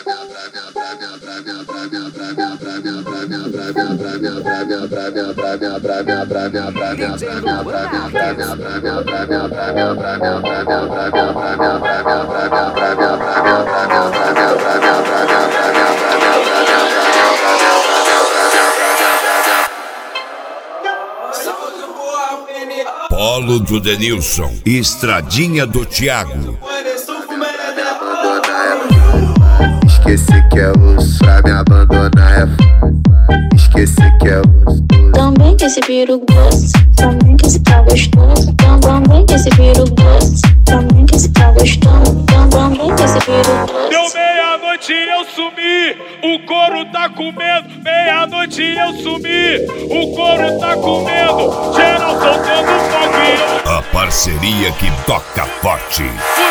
Polo do Denilson, Estradinha do Thiago. Esqueci que é osso, pra me abandonar é foda. Esqueci que é osso. Também que esse peru doce, também que esse tá gostoso. Também que esse peru doce, também que esse tá gostoso. Também que esse peru doce. Deu meia-noite eu sumi, o couro tá comendo. Meia-noite eu sumi, o couro tá comendo. Geral soltando fogo. A parceria que toca forte.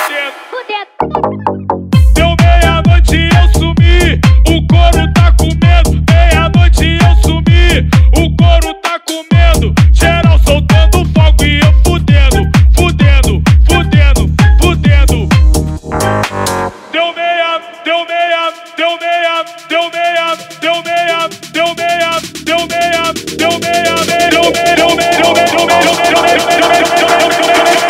Deu meia-noite eu sumi, o couro tá comendo. Meia-noite eu sumi, o couro tá comendo. Geral soltando fogo e eu fudendo, fudendo, fudendo, fudendo. Deu meia, deu meia, deu meia, deu meia, deu meia, deu meia, deu meia, deu meia, deu meia, deu meia, deu meia, deu meia, deu meia, deu meia.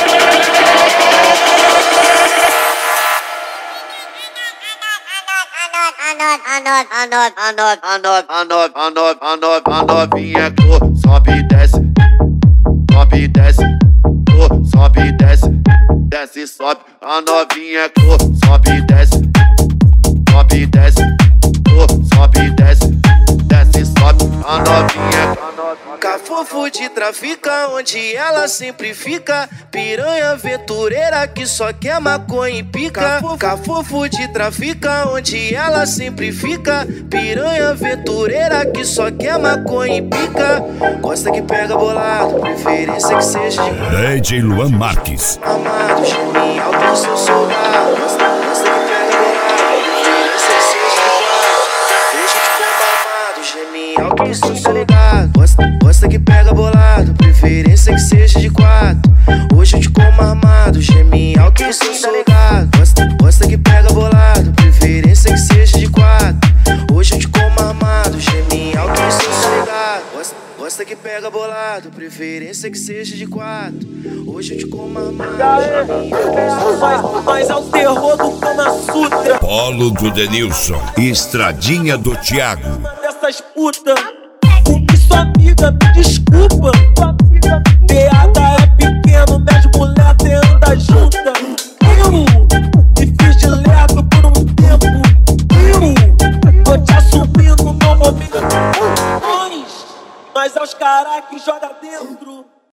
A novinha que sobe e desce, sobe e desce, sobe e desce, desce e sobe. A novinha que sobe e desce, sobe e desce, sobe e desce, desce e sobe. A novinha cafofo de trafica, onde ela sempre fica. Piranha aventureira que só quer maconha e pica. Cafofo de trafica, onde ela sempre fica. Piranha aventureira que só quer maconha e pica. Gosta que pega bolado, preferência que seja de DJ Luan Marques. amado, geme alto do seu soldado. Gosta que pega bolado, preferência que seja de quatro. Deixa de como amado, geme alto do seu soldado. Gosta que pega bolado, preferência que seja de quatro. Hoje eu te como armado, geme alto do seu soldado. Gosta que pega bolado, preferência que seja de quatro. Hoje eu te como armado, geme alto do seu soldado. Gosta que pega bolado, preferência que seja de quatro. Hoje eu te como armado. Mas é o terror do Kama Sutra. Polo do Denilson, Estradinha do Thiago. Dessas putas, o que sua amiga me desculpa. Piada é pequeno, minhas mulher te anda junta. Eu me fiz de lerdo por um tempo. Eu tô te assumindo no momento. Mas é os caras que joga dentro.